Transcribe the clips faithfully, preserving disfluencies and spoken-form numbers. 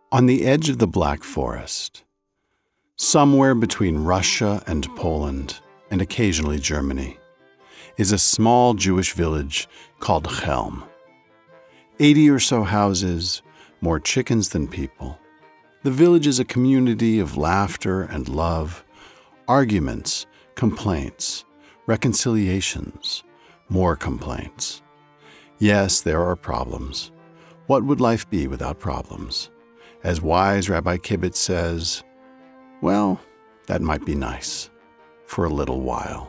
On the edge of the Black Forest, somewhere between Russia and Poland, and occasionally Germany, is a small Jewish village called Chelm. Eighty or so houses, more chickens than people. The village is a community of laughter and love, arguments, complaints, reconciliations, more complaints. Yes, there are problems. What would life be without problems? As wise Rabbi Kibitz says, well, that might be nice for a little while.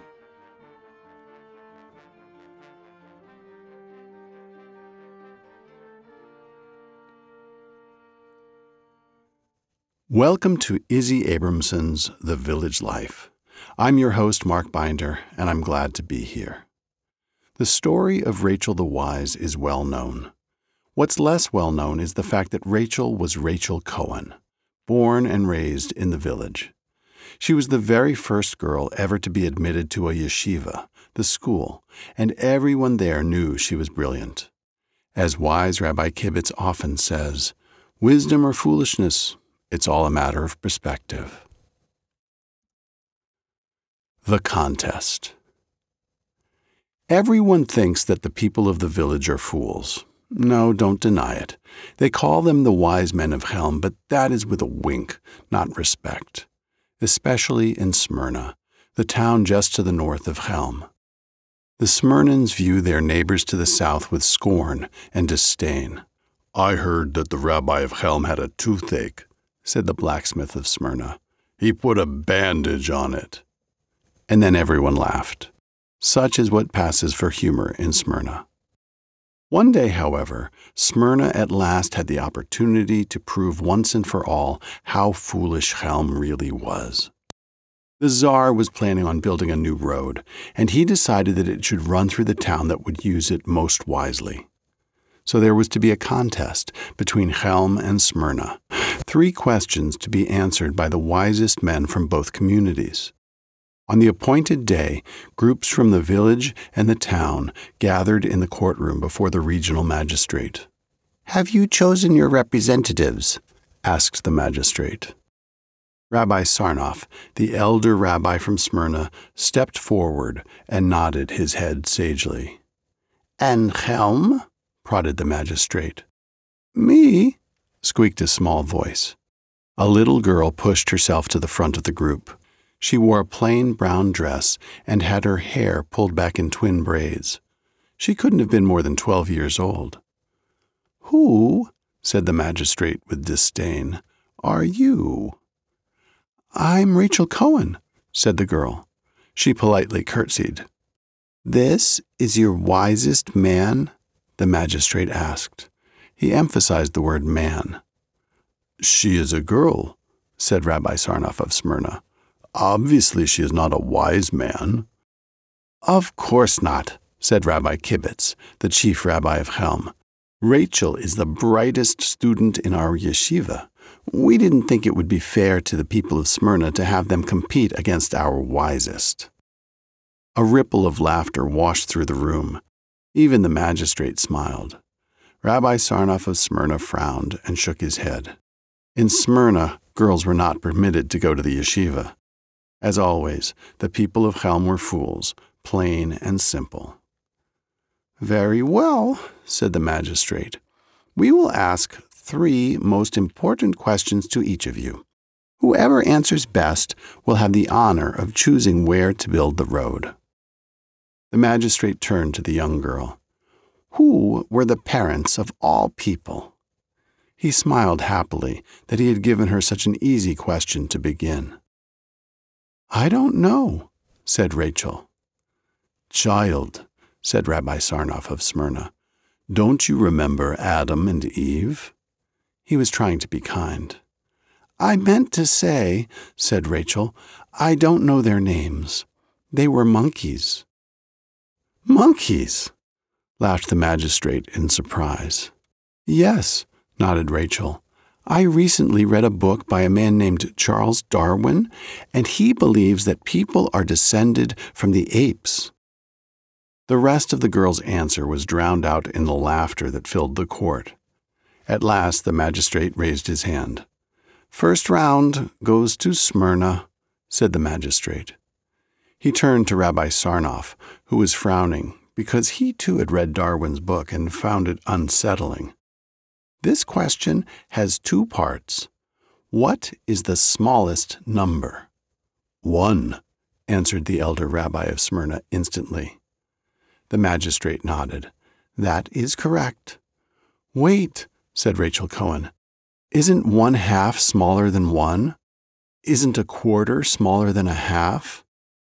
Welcome to Izzy Abramson's The Village Life. I'm your host, Mark Binder, and I'm glad to be here. The story of Rachel the Wise is well known. What's less well known is the fact that Rachel was Rachel Cohen, born and raised in the village. She was the very first girl ever to be admitted to a yeshiva, the school, and everyone there knew she was brilliant. As wise Rabbi Kibitz often says, wisdom or foolishness, it's all a matter of perspective. The contest. Everyone thinks that the people of the village are fools. No, don't deny it. They call them the wise men of Chelm, but that is with a wink, not respect. Especially in Smyrna, the town just to the north of Chelm. The Smyrnans view their neighbors to the south with scorn and disdain. I heard that the rabbi of Chelm had a toothache, said the blacksmith of Smyrna. He put a bandage on it. And then everyone laughed. Such is what passes for humor in Smyrna. One day, however, Smyrna at last had the opportunity to prove once and for all how foolish Chelm really was. The Tsar was planning on building a new road, and he decided that it should run through the town that would use it most wisely. So there was to be a contest between Chelm and Smyrna, three questions to be answered by the wisest men from both communities. On the appointed day, groups from the village and the town gathered in the courtroom before the regional magistrate. "Have you chosen your representatives?" asked the magistrate. Rabbi Sarnoff, the elder rabbi from Smyrna, stepped forward and nodded his head sagely. "And Chelm?" prodded the magistrate. "Me?" squeaked a small voice. A little girl pushed herself to the front of the group. She wore a plain brown dress and had her hair pulled back in twin braids. She couldn't have been more than twelve years old. "Who," said the magistrate with disdain, "are you?" "I'm Rachel Cohen," said the girl. She politely curtsied. "This is your wisest man?" the magistrate asked. He emphasized the word man. "She is a girl," said Rabbi Sarnoff of Smyrna. "Obviously she is not a wise man." "Of course not," said Rabbi Kibitz, the chief rabbi of Chelm. "Rachel is the brightest student in our yeshiva. We didn't think it would be fair to the people of Smyrna to have them compete against our wisest." A ripple of laughter washed through the room. Even the magistrate smiled. Rabbi Sarnoff of Smyrna frowned and shook his head. In Smyrna, girls were not permitted to go to the yeshiva. As always, the people of Chelm were fools, plain and simple. "Very well," said the magistrate. "We will ask three most important questions to each of you. Whoever answers best will have the honor of choosing where to build the road." The magistrate turned to the young girl. "Who were the parents of all people?" He smiled happily that he had given her such an easy question to begin. "I don't know," said Rachel. "Child," said Rabbi Sarnoff of Smyrna, "don't you remember Adam and Eve?" He was trying to be kind. "I meant to say," said Rachel, "I don't know their names. They were monkeys." "Monkeys?" laughed the magistrate in surprise. "Yes," nodded Rachel. "I recently read a book by a man named Charles Darwin, and he believes that people are descended from the apes." The rest of the girl's answer was drowned out in the laughter that filled the court. At last the magistrate raised his hand. "First round goes to Smyrna," said the magistrate. He turned to Rabbi Sarnoff, who was frowning because he too had read Darwin's book and found it unsettling. "This question has two parts. What is the smallest number?" "One," answered the elder rabbi of Smyrna instantly. The magistrate nodded. "That is correct." "Wait," said Rachel Cohen. "Isn't one half smaller than one? Isn't a quarter smaller than a half?"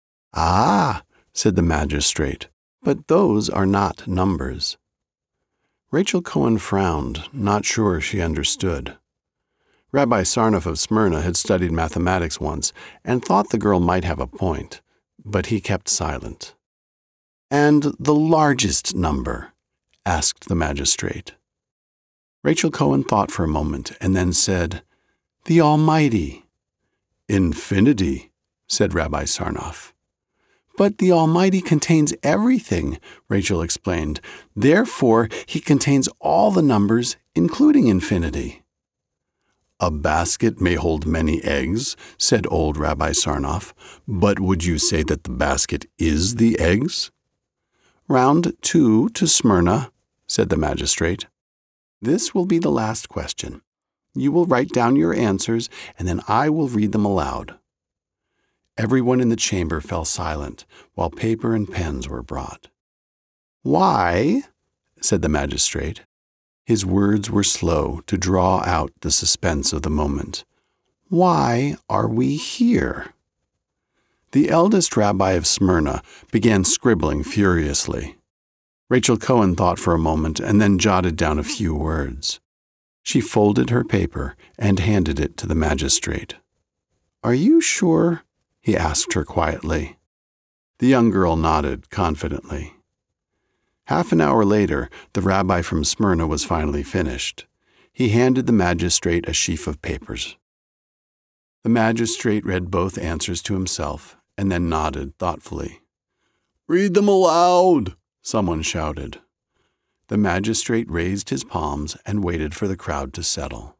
"Ah," said the magistrate, "but those are not numbers." Rachel Cohen frowned, not sure she understood. Rabbi Sarnoff of Smyrna had studied mathematics once and thought the girl might have a point, but he kept silent. "And the largest number?" asked the magistrate. Rachel Cohen thought for a moment and then said, "The Almighty." "Infinity," said Rabbi Sarnoff. "But the Almighty contains everything," Rachel explained. "Therefore, he contains all the numbers, including infinity." "A basket may hold many eggs," said old Rabbi Sarnoff, "but would you say that the basket is the eggs?" "Round two to Smyrna," said the magistrate. "This will be the last question. You will write down your answers, and then I will read them aloud." Everyone in the chamber fell silent, while paper and pens were brought. "Why," said the magistrate. His words were slow to draw out the suspense of the moment. "Why are we here?" The eldest rabbi of Smyrna began scribbling furiously. Rachel Cohen thought for a moment and then jotted down a few words. She folded her paper and handed it to the magistrate. "Are you sure?" he asked her quietly. The young girl nodded confidently. Half an hour later, the rabbi from Smyrna was finally finished. He handed the magistrate a sheaf of papers. The magistrate read both answers to himself and then nodded thoughtfully. "Read them aloud," someone shouted. The magistrate raised his palms and waited for the crowd to settle.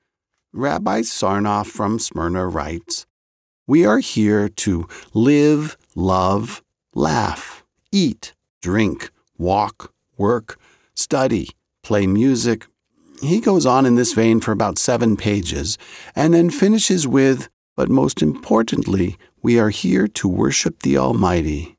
Rabbi Sarnoff from Smyrna writes, "We are here to live, love, laugh, eat, drink, walk, work, study, play music." He goes on in this vein for about seven pages and then finishes with, "But most importantly, we are here to worship the Almighty."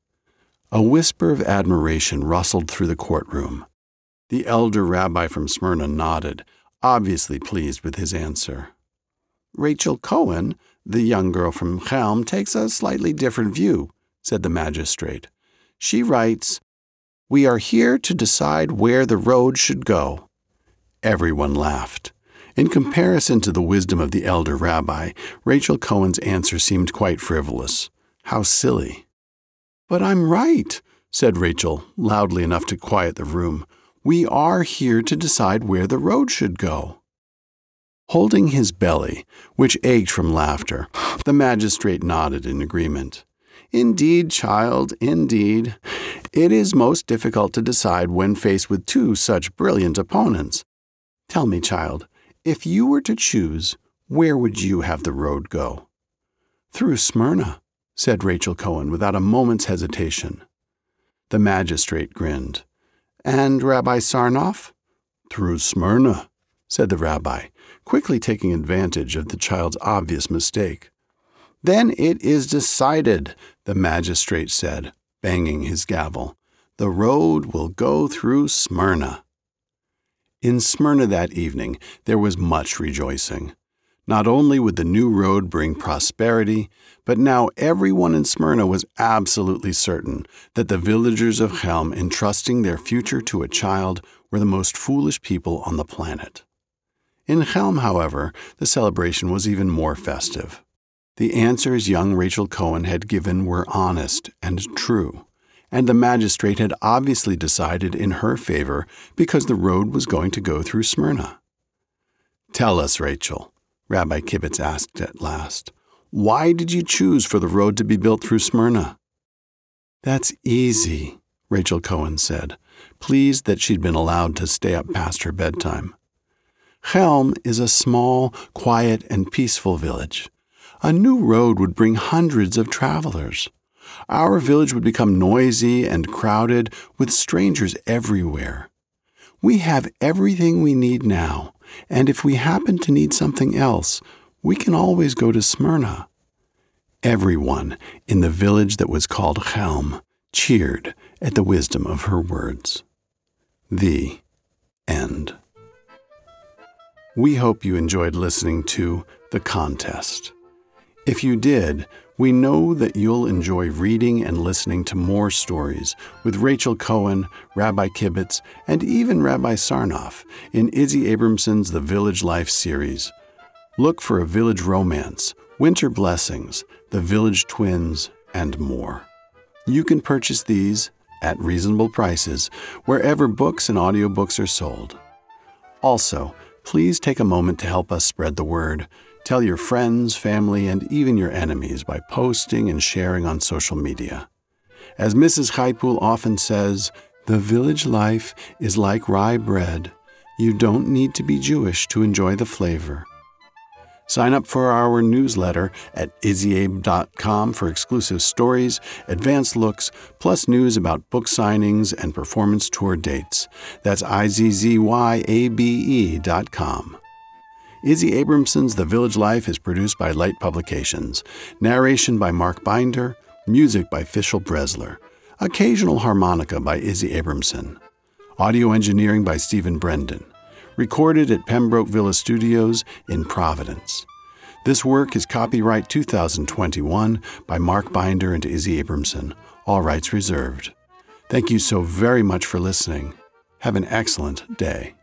A whisper of admiration rustled through the courtroom. The elder rabbi from Smyrna nodded, obviously pleased with his answer. "Rachel Cohen, the young girl from Chelm, takes a slightly different view," said the magistrate. "She writes, 'We are here to decide where the road should go.'" Everyone laughed. In comparison to the wisdom of the elder rabbi, Rachel Cohen's answer seemed quite frivolous. How silly. "But I'm right," said Rachel, loudly enough to quiet the room. "We are here to decide where the road should go." Holding his belly, which ached from laughter, the magistrate nodded in agreement. "Indeed, child, indeed. It is most difficult to decide when faced with two such brilliant opponents. Tell me, child, if you were to choose, where would you have the road go?" "Through Smyrna," said Rachel Cohen without a moment's hesitation. The magistrate grinned. "And Rabbi Sarnoff?" "Through Smyrna," said the rabbi, quickly taking advantage of the child's obvious mistake. "Then it is decided," the magistrate said, banging his gavel. "The road will go through Smyrna." In Smyrna that evening there was much rejoicing. Not only would the new road bring prosperity, but now everyone in Smyrna was absolutely certain that the villagers of Chelm entrusting their future to a child were the most foolish people on the planet. In Chelm, however, the celebration was even more festive. The answers young Rachel Cohen had given were honest and true, and the magistrate had obviously decided in her favor because the road was going to go through Smyrna. "Tell us, Rachel," Rabbi Kibitz asked at last, "why did you choose for the road to be built through Smyrna?" "That's easy," Rachel Cohen said, pleased that she'd been allowed to stay up past her bedtime. Chelm is a small, quiet, and peaceful village. A new road would bring hundreds of travelers. Our village would become noisy and crowded with strangers everywhere. We have everything we need now, and if we happen to need something else, we can always go to Smyrna. Everyone in the village that was called Chelm cheered at the wisdom of her words. The end. We hope you enjoyed listening to The Contest. If you did, we know that you'll enjoy reading and listening to more stories with Rachel Cohen, Rabbi Kibitz, and even Rabbi Sarnoff in Izzy Abramson's The Village Life series. Look for A Village Romance, Winter Blessings, The Village Twins, and more. You can purchase these at reasonable prices wherever books and audiobooks are sold. Also, please take a moment to help us spread the word. Tell your friends, family, and even your enemies by posting and sharing on social media. As Missus Chaipool often says, the village life is like rye bread. You don't need to be Jewish to enjoy the flavor. Sign up for our newsletter at izzy abe dot com for exclusive stories, advanced looks, plus news about book signings and performance tour dates. That's I Z Z Y A B E dot com. Izzy Abramson's The Village Life is produced by Light Publications. Narration by Mark Binder. Music by Fischl Bresler. Occasional harmonica by Izzy Abramson. Audio engineering by Stephen Brendan. Recorded at Pembroke Villa Studios in Providence. This work is copyright two thousand twenty-one by Mark Binder and Izzy Abramson. All rights reserved. Thank you so very much for listening. Have an excellent day.